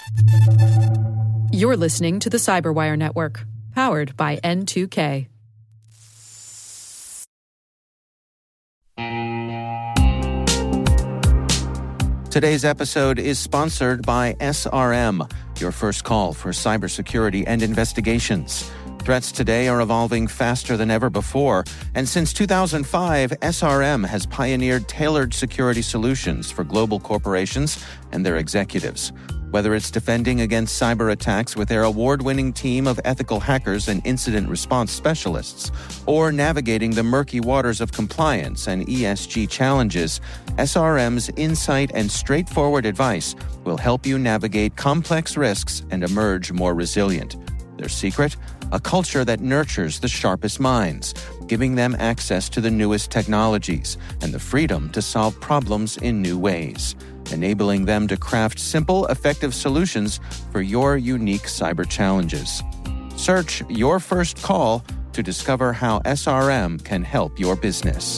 You're listening to the Cyberwire Network, powered by N2K. Today's episode is sponsored by SRM, your first call for cybersecurity and investigations. Threats today are evolving faster than ever before, and since 2005, SRM has pioneered tailored security solutions for global corporations and their executives. Whether it's defending against cyber attacks with their award-winning team of ethical hackers and incident response specialists, or navigating the murky waters of compliance and ESG challenges, SRM's insight and straightforward advice will help you navigate complex risks and emerge more resilient. Their secret? A culture that nurtures the sharpest minds, giving them access to the newest technologies and the freedom to solve problems in new ways, enabling them to craft simple, effective solutions for your unique cyber challenges. Search Your First Call to discover how SRM can help your business.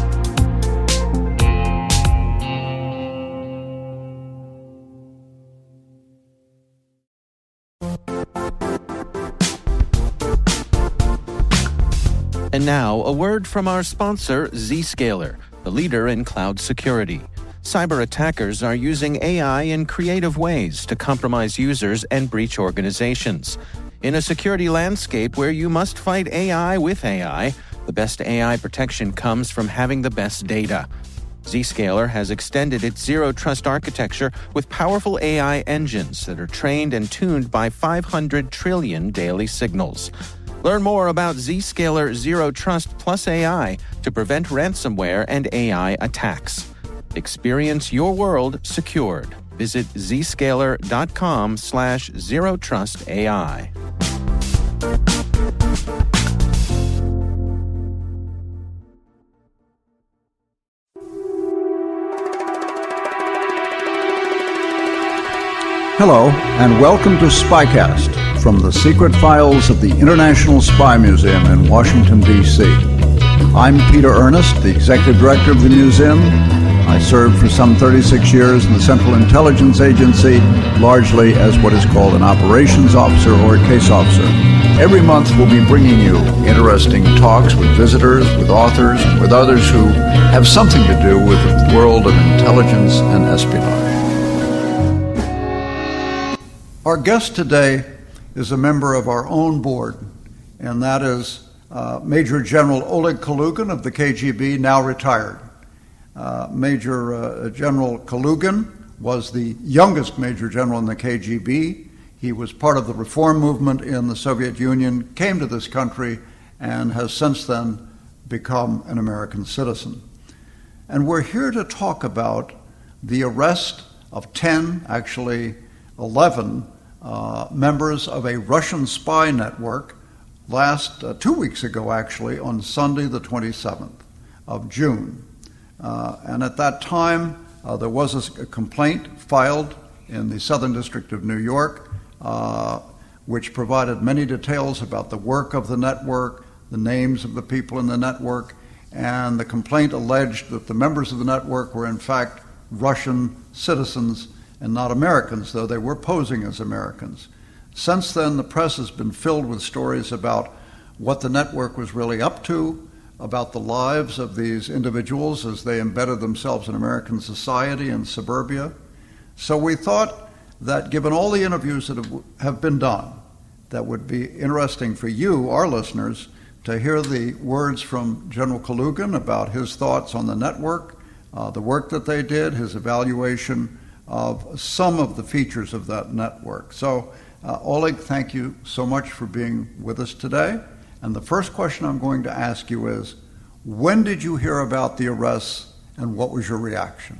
And now, a word from our sponsor, Zscaler, the leader in cloud security. Cyber attackers are using AI in creative ways to compromise users and breach organizations. In a security landscape where you must fight AI with AI, the best AI protection comes from having the best data. Zscaler has extended its Zero Trust architecture with powerful AI engines that are trained and tuned by 500 trillion daily signals. Learn more about Zscaler Zero Trust plus AI to prevent ransomware and AI attacks. Experience your world secured. Visit zscaler.com/zerotrustai. Hello, and welcome to Spycast from the secret files of the International Spy Museum in Washington, D.C. I'm Peter Ernest, the executive director of the museum. I served for some 36 years in the Central Intelligence Agency, largely as what is called an operations officer or a case officer. Every month we'll be bringing you interesting talks with visitors, with authors, with others who have something to do with the world of intelligence and espionage. Our guest today is a member of our own board, and that is Major General Oleg Kalugin of the KGB, now retired. Major General Kalugin was the youngest Major General in the KGB. He was part of the reform movement in the Soviet Union, came to this country, and has since then become an American citizen. And we're here to talk about the arrest of 10, actually 11, members of a Russian spy network 2 weeks ago, actually, on Sunday the 27th of June. And at that time, there was a complaint filed in the Southern District of New York, which provided many details about the work of the network, the names of the people in the network, and the complaint alleged that the members of the network were in fact Russian citizens and not Americans, though they were posing as Americans. Since then, the press has been filled with stories about what the network was really up to, about the lives of these individuals as they embedded themselves in American society and suburbia. So we thought that given all the interviews that have been done, that would be interesting for you, our listeners, to hear the words from General Kalugin about his thoughts on the network, the work that they did, his evaluation of some of the features of that network. So, Oleg, thank you so much for being with us today. And the first question I'm going to ask you is, when did you hear about the arrests and what was your reaction?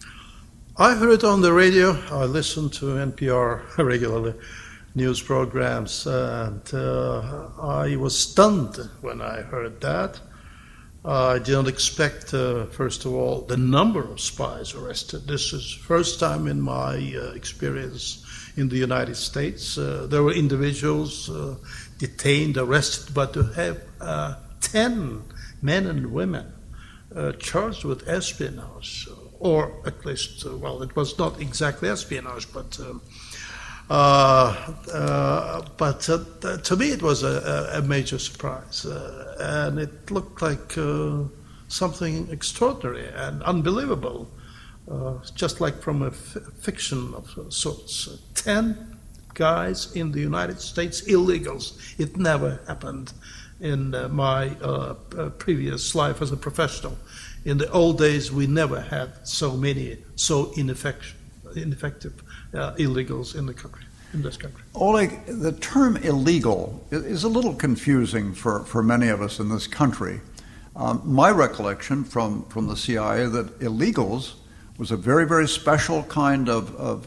I heard it on the radio. I listened to NPR regularly, news programs, and I was stunned when I heard that. I didn't expect, first of all, the number of spies arrested. This is first time in my experience in the United States. There were individuals detained, arrested, but to have 10 men and women charged with espionage, or at least, well, it was not exactly espionage, but But to me, it was a major surprise, and it looked like something extraordinary and unbelievable, just like from a fiction of sorts. 10 guys in the United States, illegals. It never happened in my previous life as a professional. In the old days, we never had so many so ineffective illegals in this country. Oleg, the term illegal is a little confusing for many of us in this country. My recollection from the CIA that illegals was a very, very special kind of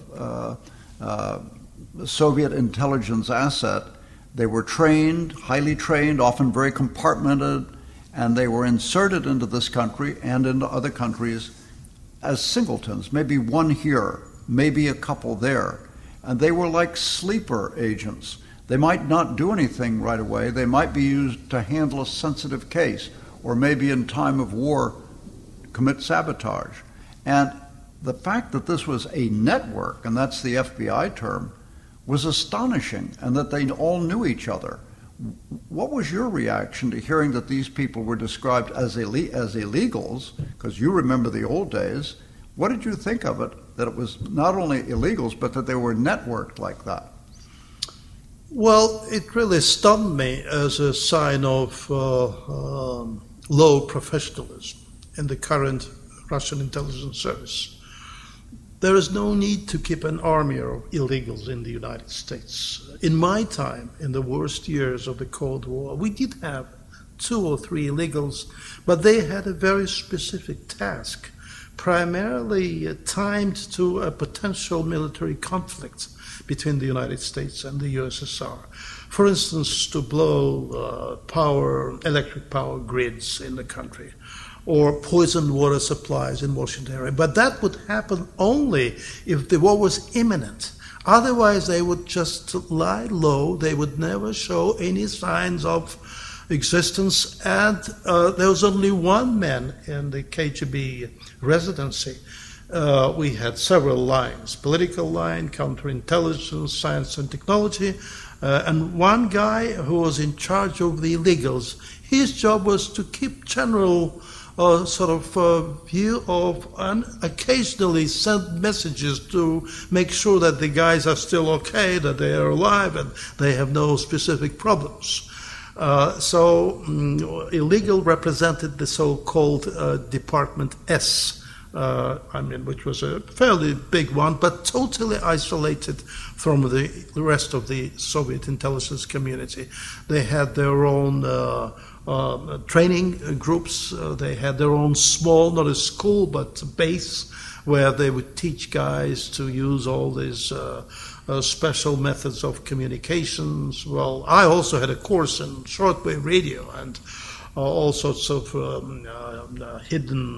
Soviet intelligence asset. They were trained, highly trained, often very compartmented, and they were inserted into this country and into other countries as singletons, maybe one here, maybe a couple there. And they were like sleeper agents. They might not do anything right away. They might be used to handle a sensitive case, or maybe in time of war, commit sabotage. And the fact that this was a network, and that's the FBI term, was astonishing, and that they all knew each other. What was your reaction to hearing that these people were described as illegals? Because you remember the old days. What did you think of it, that it was not only illegals, but that they were networked like that? Well, it really stunned me as a sign of low professionalism in the current Russian intelligence service. There is no need to keep an army of illegals in the United States. In my time, in the worst years of the Cold War, we did have 2 or 3 illegals, but they had a very specific task, primarily timed to a potential military conflict between the United States and the USSR. For instance, to blow electric power grids in the country, or poisoned water supplies in Washington area. But that would happen only if the war was imminent. Otherwise, they would just lie low. They would never show any signs of existence. And there was only one man in the KGB residency. We had several lines: political line, counterintelligence, science and technology, and one guy who was in charge of the illegals. His job was to keep general view of, and occasionally send messages to make sure that the guys are still okay, that they are alive, and they have no specific problems. Illegal represented the so-called Department S, which was a fairly big one, but totally isolated from the rest of the Soviet intelligence community. They had their own training groups. They had their own small, not a school, but a base where they would teach guys to use all these special methods of communications. Well, I also had a course in shortwave radio and all sorts of hidden,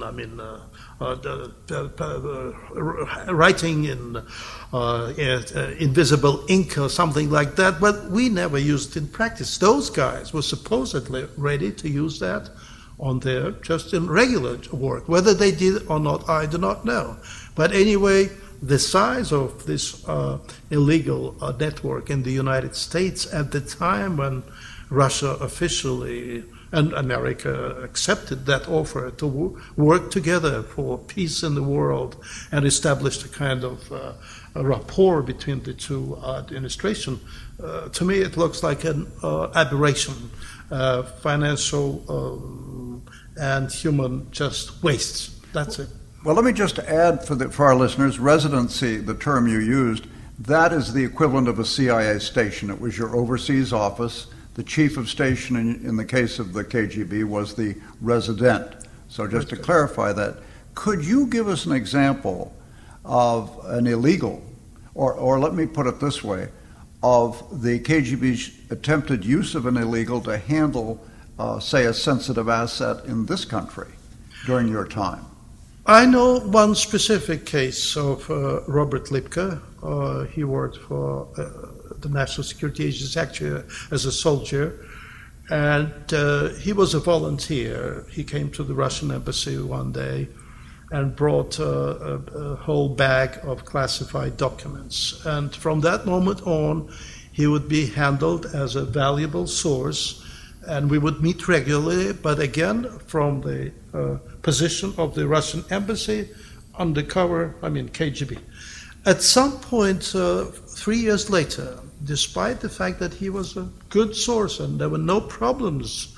writing in invisible ink or something like that, but we never used it in practice. Those guys were supposedly ready to use that on their, just in regular work. Whether they did or not, I do not know. But anyway, the size of this illegal network in the United States at the time when Russia officially and America accepted that offer to work together for peace in the world and established a kind of a rapport between the two administrations. To me, it looks like an aberration, financial and human just waste. That's it. Well, let me just add for our listeners, residency, the term you used, that is the equivalent of a CIA station. It was your overseas office. The chief of station, in the case of the KGB, was the resident. So just to clarify that, could you give us an example of an illegal, or let me put it this way, of the KGB's attempted use of an illegal to handle, say, a sensitive asset in this country during your time? I know one specific case of Robert Lipka. He worked for the National Security Agency, actually as a soldier, and he was a volunteer. He came to the Russian embassy one day, and brought a whole bag of classified documents. And from that moment on, he would be handled as a valuable source, and we would meet regularly, but again, from the position of the Russian embassy, undercover, KGB. At some point, 3 years later, despite the fact that he was a good source and there were no problems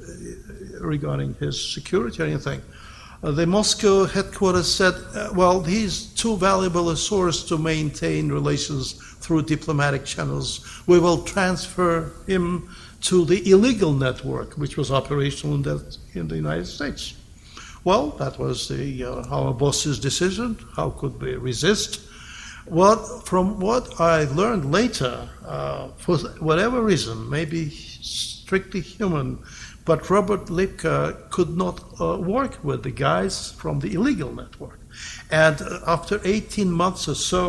regarding his security or anything, the Moscow headquarters said, well, he's too valuable a source to maintain relations through diplomatic channels. We will transfer him to the illegal network, which was operational in the United States. Well, that was our boss's decision. How could we resist? Well, from what I learned later, for whatever reason, maybe strictly human, but Robert Lipka could not work with the guys from the illegal network. And after 18 months or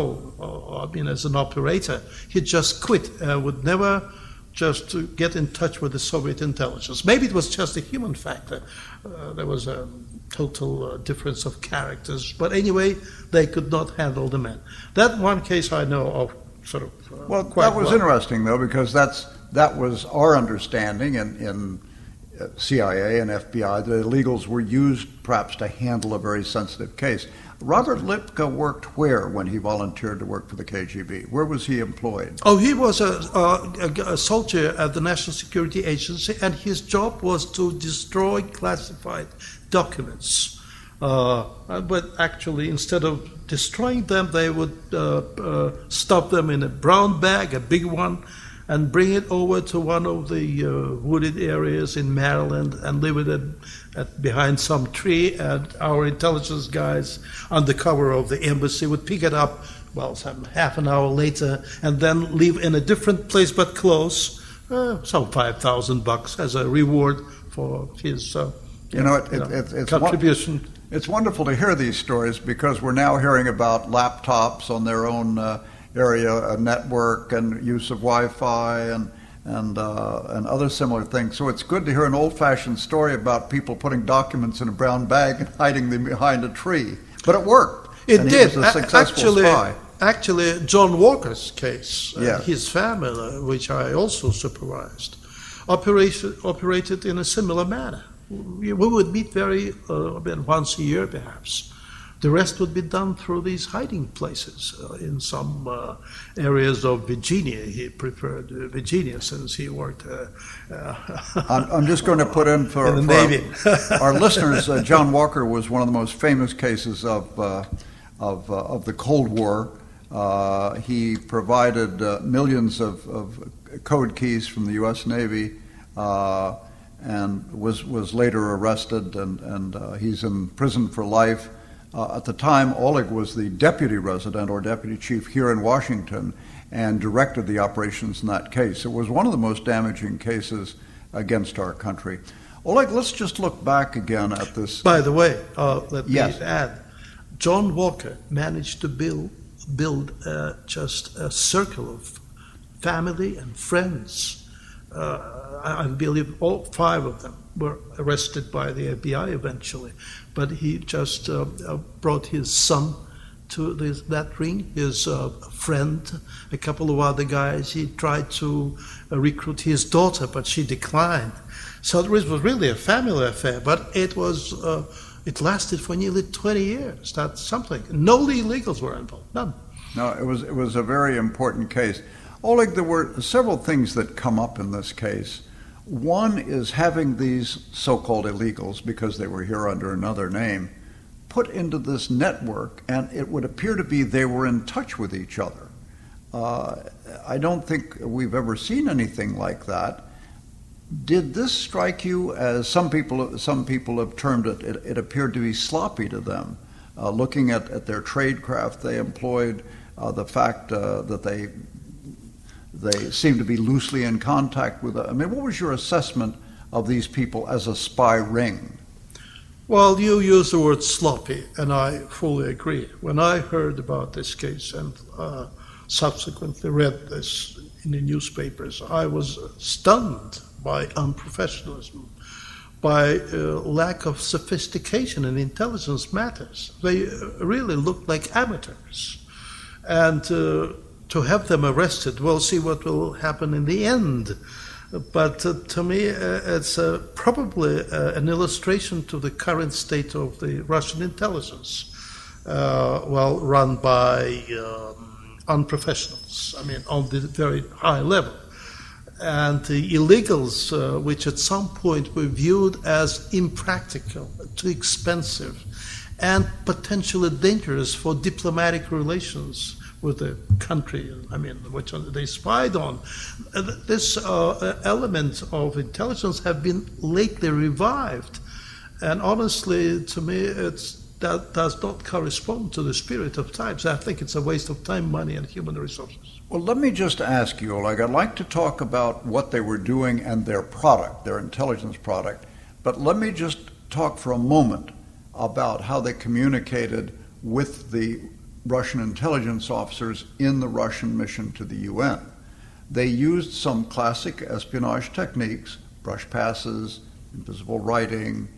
so, as an operator, he just quit and would never just to get in touch with the Soviet intelligence. Maybe it was just a human factor. There was a total difference of characters. But anyway, they could not handle the men. That one case I know of quite well. Interesting, though, because that was our understanding in CIA and FBI. The illegals were used perhaps to handle a very sensitive case. Robert Lipka worked where when he volunteered to work for the KGB? Where was he employed? Oh, he was a soldier at the National Security Agency, and his job was to destroy classified documents. But actually, instead of destroying them, they would stuff them in a brown bag, a big one, and bring it over to one of the wooded areas in Maryland and leave it behind some tree. And our intelligence guys, under cover of the embassy, would pick it up, some half an hour later, and then leave in a different place but close, some $5,000 as a reward for his it's contribution. It's wonderful to hear these stories because we're now hearing about laptops on their own area, a network, and use of Wi-Fi and other similar things. So it's good to hear an old-fashioned story about people putting documents in a brown bag and hiding them behind a tree. But it worked. It and did. He was a successful spy. Actually, John Walker's case, yes. His family, which I also supervised, operated in a similar manner. We would meet once a year, perhaps. The rest would be done through these hiding places in some areas of Virginia. He preferred Virginia since he worked. I'm just going to put in for the Navy. Our listeners. John Walker was one of the most famous cases of the Cold War. He provided millions of code keys from the U.S. Navy. And was later arrested, and he's in prison for life. At the time, Oleg was the deputy resident or deputy chief here in Washington and directed the operations in that case. It was one of the most damaging cases against our country. Oleg, let's just look back again at this. By the way, let me add, John Walker managed to build just a circle of family and friends. I believe all 5 of them were arrested by the FBI eventually, but he just brought his son to that ring, his friend, a couple of other guys. He tried to recruit his daughter, but she declined. So it was really a family affair, but it lasted for nearly 20 years. That's something. No illegals were involved, none. No, it was a very important case. Oleg, there were several things that come up in this case. One is having these so-called illegals, because they were here under another name, put into this network, and it would appear to be they were in touch with each other. I don't think we've ever seen anything like that. Did this strike you as some people have termed it? It appeared to be sloppy to them, looking at their tradecraft they employed, the fact that they seem to be loosely in contact with it. I mean, what was your assessment of these people as a spy ring? Well, you use the word sloppy, and I fully agree. When I heard about this case and subsequently read this in the newspapers, I was stunned by unprofessionalism. by lack of sophistication in intelligence matters. They really look like amateurs. And to have them arrested, we'll see what will happen in the end. But to me, it's probably an illustration to the current state of the Russian intelligence, run by unprofessionals, on the very high level. And the illegals, which at some point were viewed as impractical, too expensive, and potentially dangerous for diplomatic relations with the country, which they spied on. This element of intelligence have been lately revived. And honestly, to me, that does not correspond to the spirit of times. I think it's a waste of time, money, and human resources. Well, let me just ask you, Oleg, I'd like to talk about what they were doing and their product, their intelligence product, but let me just talk for a moment about how they communicated with the Russian intelligence officers in the Russian mission to the UN. They used some classic espionage techniques, brush passes, invisible writing,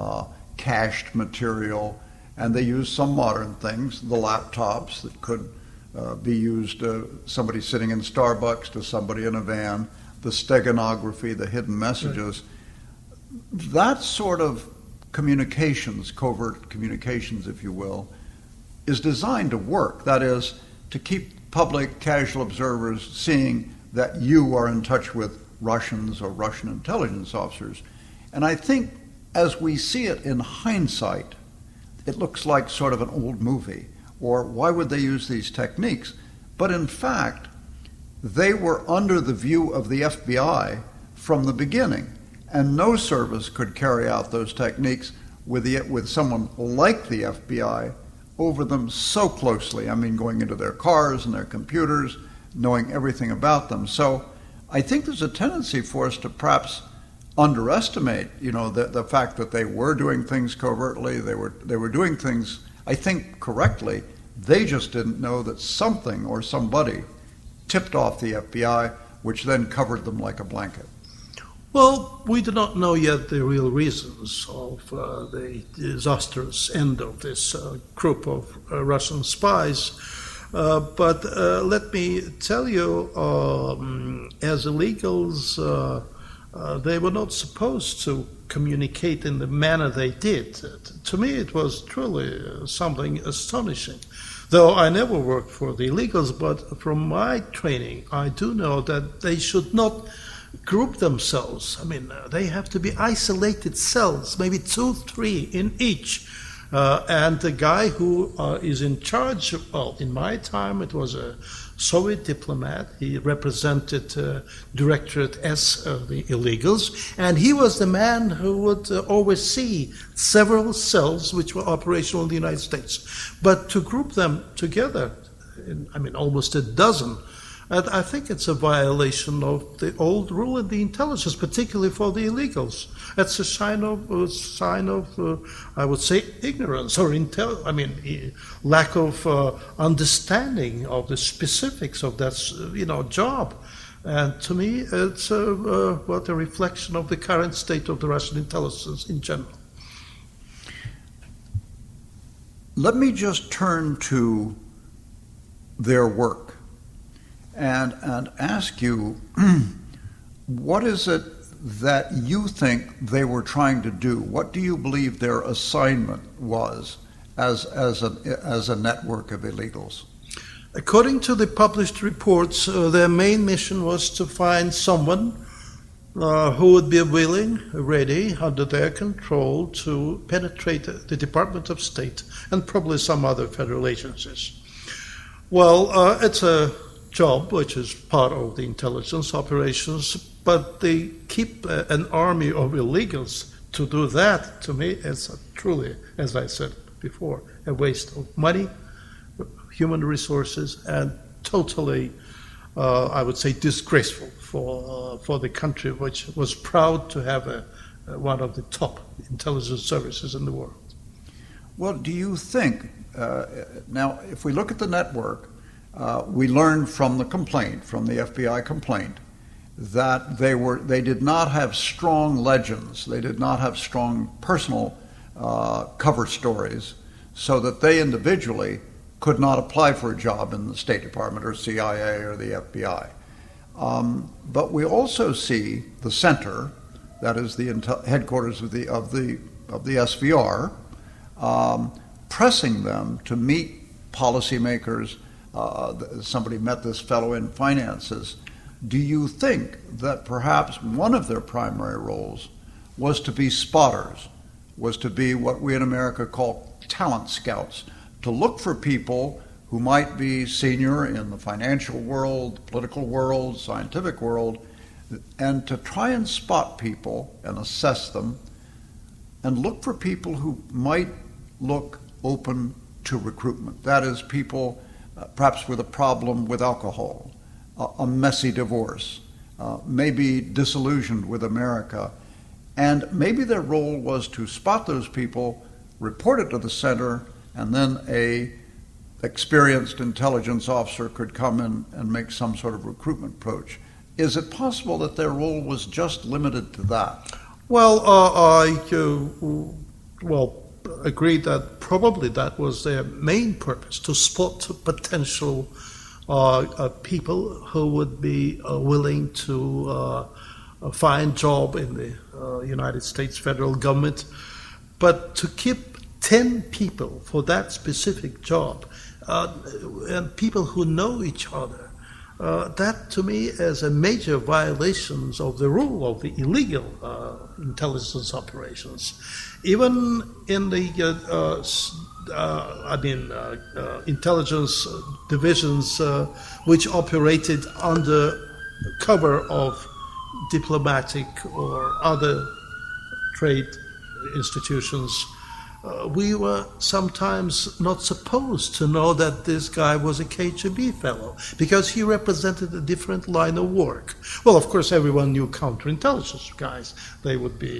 cached material, and they used some modern things, the laptops that could be used, somebody sitting in Starbucks to somebody in a van, the steganography, the hidden messages. Right. That sort of communications, covert communications, if you will, is designed to work. That is, to keep public, casual observers seeing that you are in touch with Russians or Russian intelligence officers. And I think as we see it in hindsight, it looks like sort of an old movie, or why would they use these techniques? But in fact, they were under the view of the FBI from the beginning, and no service could carry out those techniques with someone like the FBI over them so closely. Going into their cars and their computers, knowing everything about them. So I think there's a tendency for us to perhaps underestimate, the fact that they were doing things covertly. They were doing things, I think, correctly. They just didn't know that something or somebody tipped off the FBI, which then covered them like a blanket. Well, we do not know yet the real reasons of the disastrous end of this group of Russian spies. But let me tell you, as illegals, they were not supposed to communicate in the manner they did. To me, it was truly something astonishing. Though I never worked for the illegals, but from my training, I do know that they should not group themselves. They have to be isolated cells, maybe 2, 3 in each. And the guy who is in charge, in my time, it was a Soviet diplomat. He represented Directorate S of the illegals, and he was the man who would oversee several cells which were operational in the United States. But to group them together, almost a dozen, and I think it's a violation of the old rule in the intelligence, particularly for the illegals. It's a sign of, I would say, ignorance or lack of understanding of the specifics of that, job. And to me, it's a reflection of the current state of the Russian intelligence in general. Let me just turn to their work and ask you, what is it that you think they were trying to do? What do you believe their assignment was as a network of illegals? According to the published reports, their main mission was to find someone who would be willing, ready, under their control, to penetrate the Department of State and probably some other federal agencies. Well, it's a job which is part of the intelligence operations, but they keep an army of illegals to do that. To me, it's truly, as I said before, a waste of money, human resources, and totally, I would say, disgraceful for the country, which was proud to have one of the top intelligence services in the world. Well, do you think, now, if we look at the network, we learned from the complaint, from the FBI complaint, that they did not have strong legends, they did not have strong personal cover stories, so that they individually could not apply for a job in the State Department or CIA or the FBI. But we also see the center, that is the headquarters of the SVR, pressing them to meet policymakers. Somebody met this fellow in finances. Do you think that perhaps one of their primary roles was to be spotters, was to be what we in America call talent scouts, to look for people who might be senior in the financial world, political world, scientific world, and to try and spot people and assess them and look for people who might look open to recruitment. That is, people perhaps with a problem with alcohol, a messy divorce, maybe disillusioned with America. And maybe their role was to spot those people, report it to the center, and then a experienced intelligence officer could come in and make some sort of recruitment approach. Is it possible that their role was just limited to that? Well, I agree that probably that was their main purpose, to spot potential people who would be willing to find job in the United States federal government. But to keep 10 people for that specific job, and people who know each other, that to me is a major violation of the rule of the illegal intelligence operations. Even in the intelligence divisions which operated under cover of diplomatic or other trade institutions, we were sometimes not supposed to know that this guy was a KGB fellow because he represented a different line of work. Well, of course, everyone knew counterintelligence guys. They would be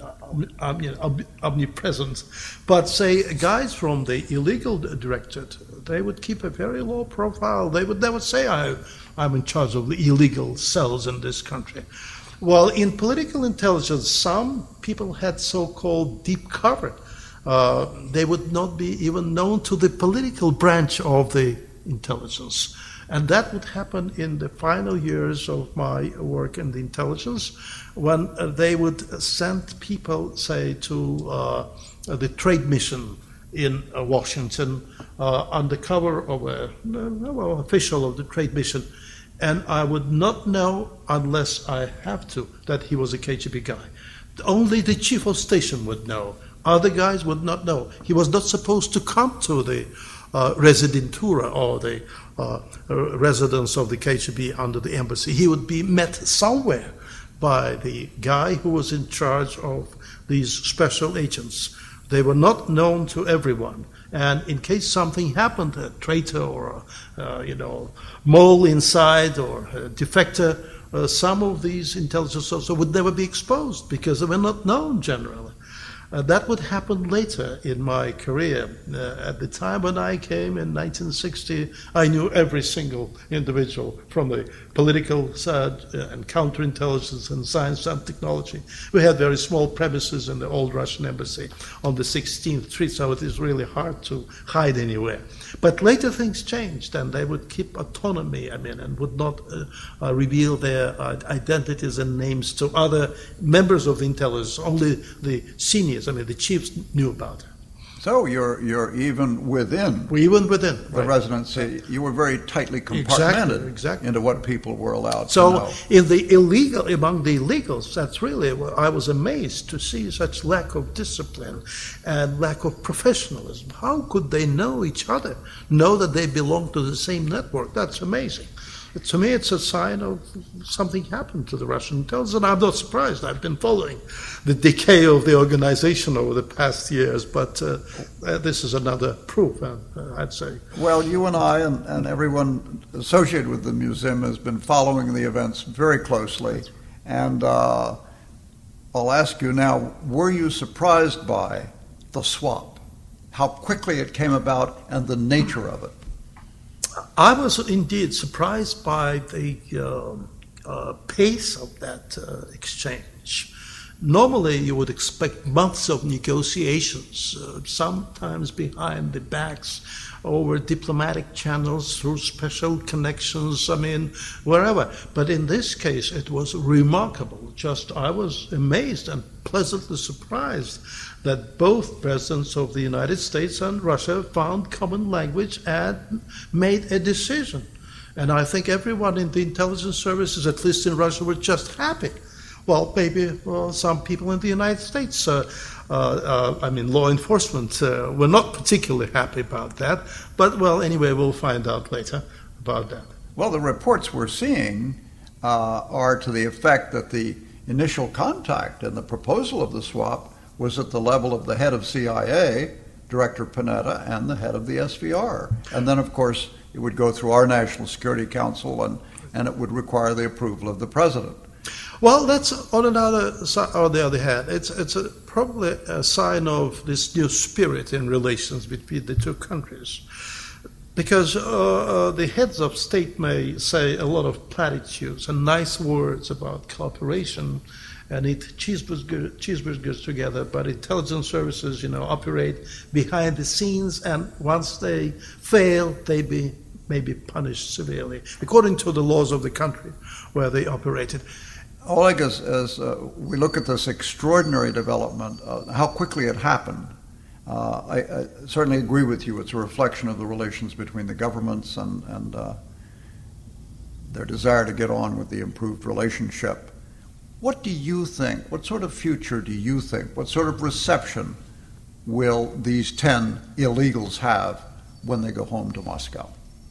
omnipresent. But say guys from the illegal directorate, they would keep a very low profile. They would never say, I'm in charge of the illegal cells in this country. Well, in political intelligence, some people had so-called deep cover. They would not be even known to the political branch of the intelligence. And that would happen in the final years of my work in the intelligence, when they would send people, say, to the trade mission in Washington under cover of an official of the trade mission. And I would not know, unless I have to, that he was a KGB guy. Only the chief of station would know. Other guys would not know. He was not supposed to come to the residentura or the residence of the KGB under the embassy. He would be met somewhere by the guy who was in charge of these special agents. They were not known to everyone. And in case something happened, a traitor or a mole inside or a defector, some of these intelligence officers would never be exposed because they were not known generally. That would happen later in my career. At the time when I came in 1960, I knew every single individual from the political side and counterintelligence and science and technology. We had very small premises in the old Russian embassy on the 16th Street, so it is really hard to hide anywhere. But later things changed, and they would keep autonomy, and would not reveal their identities and names to other members of the intelligence. Only the seniors, the chiefs knew about it. So you're even within the right. Residency. You were very tightly compartmented exactly. into what people were allowed to know. So among the illegals, that's really, I was amazed to see such lack of discipline and lack of professionalism. How could they know each other, know that they belong to the same network? That's amazing. To me, it's a sign of something happened to the Russian intelligence, and I'm not surprised. I've been following the decay of the organization over the past years, but this is another proof, I'd say. Well, you and I and everyone associated with the museum has been following the events very closely, and I'll ask you now, were you surprised by the swap, how quickly it came about, and the nature of it? I was indeed surprised by the pace of that exchange. Normally, you would expect months of negotiations, sometimes behind the backs, over diplomatic channels, through special connections, wherever. But in this case, it was remarkable. I was amazed and pleasantly surprised that both presidents of the United States and Russia found common language and made a decision. And I think everyone in the intelligence services, at least in Russia, were just happy. Well, maybe some people in the United States, law enforcement, were not particularly happy about that. But, anyway, we'll find out later about that. Well, the reports we're seeing are to the effect that the initial contact and the proposal of the swap was at the level of the head of CIA, Director Panetta, and the head of the SVR. And then, of course, it would go through our National Security Council, and it would require the approval of the president. Well, that's on the other hand, it's probably a sign of this new spirit in relations between the two countries. Because the heads of state may say a lot of platitudes and nice words about cooperation and eat cheeseburgers together, but intelligence services, operate behind the scenes, and once they fail, they may be punished severely, according to the laws of the country where they operated. Oleg, as we look at this extraordinary development, how quickly it happened, I certainly agree with you. It's a reflection of the relations between the governments and their desire to get on with the improved relationship. What do you think? What sort of future do you think? What sort of reception will these 10 illegals have when they go home to Moscow?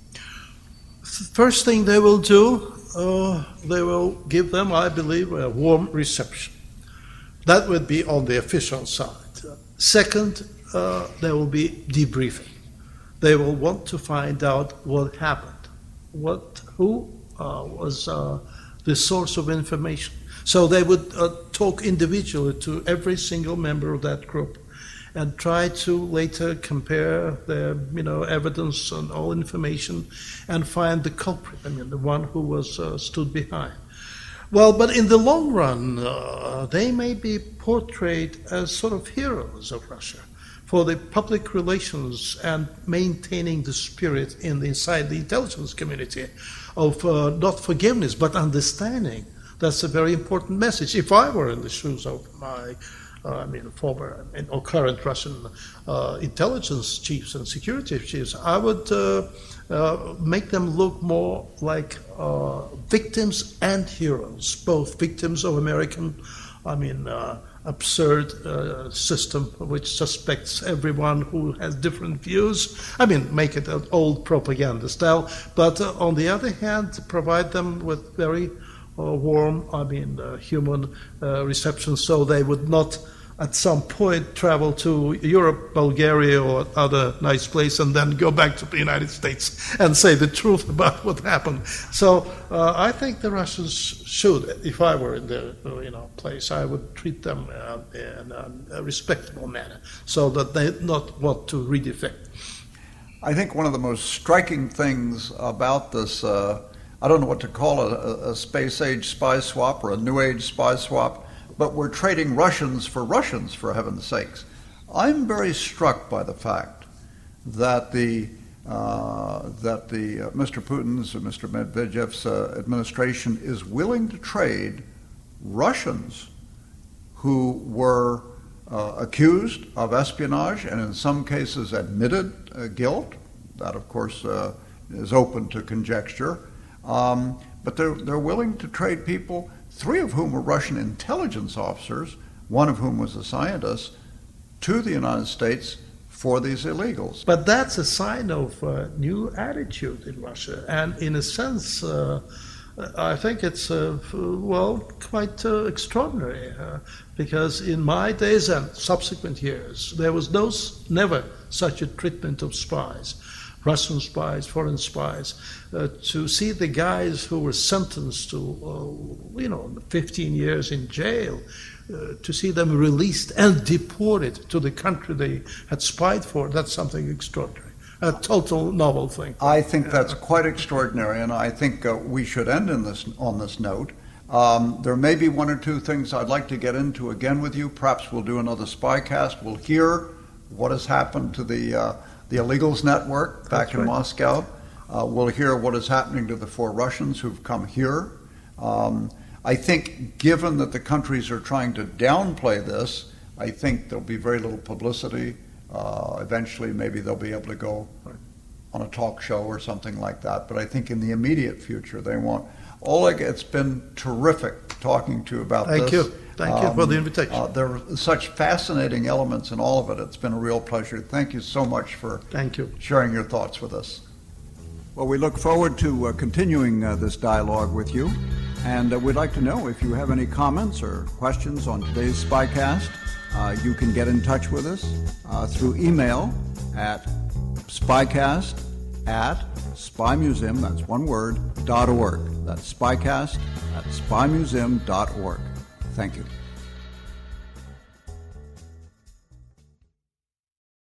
First thing they will do, they will give them, I believe, a warm reception. That would be on the official side. Second, there will be debriefing. They will want to find out what happened, who was the source of information. So they would talk individually to every single member of that group and try to later compare their, evidence and all information and find the culprit, the one who was stood behind. Well, but in the long run, they may be portrayed as sort of heroes of Russia for the public relations and maintaining the spirit inside the intelligence community of not forgiveness but understanding. That's a very important message. If I were in the shoes of my former or current Russian intelligence chiefs and security chiefs, I would make them look more like victims and heroes, both victims of American, absurd system which suspects everyone who has different views. Make it an old propaganda style, but on the other hand, provide them with very warm, human reception, so they would not at some point travel to Europe, Bulgaria, or other nice place, and then go back to the United States and say the truth about what happened. So I think the Russians should, if I were in their place, I would treat them in a respectable manner, so that they not want to redefect. I think one of the most striking things about this, I don't know what to call it, a space-age spy swap or a new-age spy swap, but we're trading Russians, for heaven's sakes. I'm very struck by the fact that the Mr. Putin's or Mr. Medvedev's administration is willing to trade Russians who were accused of espionage and in some cases admitted guilt. That, of course, is open to conjecture. But they're willing to trade people, 3 of whom were Russian intelligence officers, 1 of whom was a scientist, to the United States for these illegals. But that's a sign of a new attitude in Russia. And in a sense, I think it's, quite extraordinary. Because in my days and subsequent years, there was never such a treatment of spies. Russian spies, foreign spies, to see the guys who were sentenced to, 15 years in jail, to see them released and deported to the country they had spied for, that's something extraordinary. a total novel thing. I think that's quite extraordinary, and I think we should end on this note. There may be one or two things I'd like to get into again with you. Perhaps we'll do another Spycast. We'll hear what has happened to the illegals network back in Moscow. We'll hear what is happening to the 4 Russians who've come here. I think given that the countries are trying to downplay this, I think there'll be very little publicity. Eventually, maybe they'll be able to go on a talk show or something like that. But I think in the immediate future, they won't. Oleg, it's been terrific talking to you about this. Thank you. Thank you for the invitation. There are such fascinating elements in all of it. It's been a real pleasure. Thank you so much for sharing your thoughts with us. Well, we look forward to continuing this dialogue with you. And we'd like to know if you have any comments or questions on today's Spycast. You can get in touch with us through email at spycast@spymuseum, that's one word, .org. That's spycast@spymuseum.org. Thank you.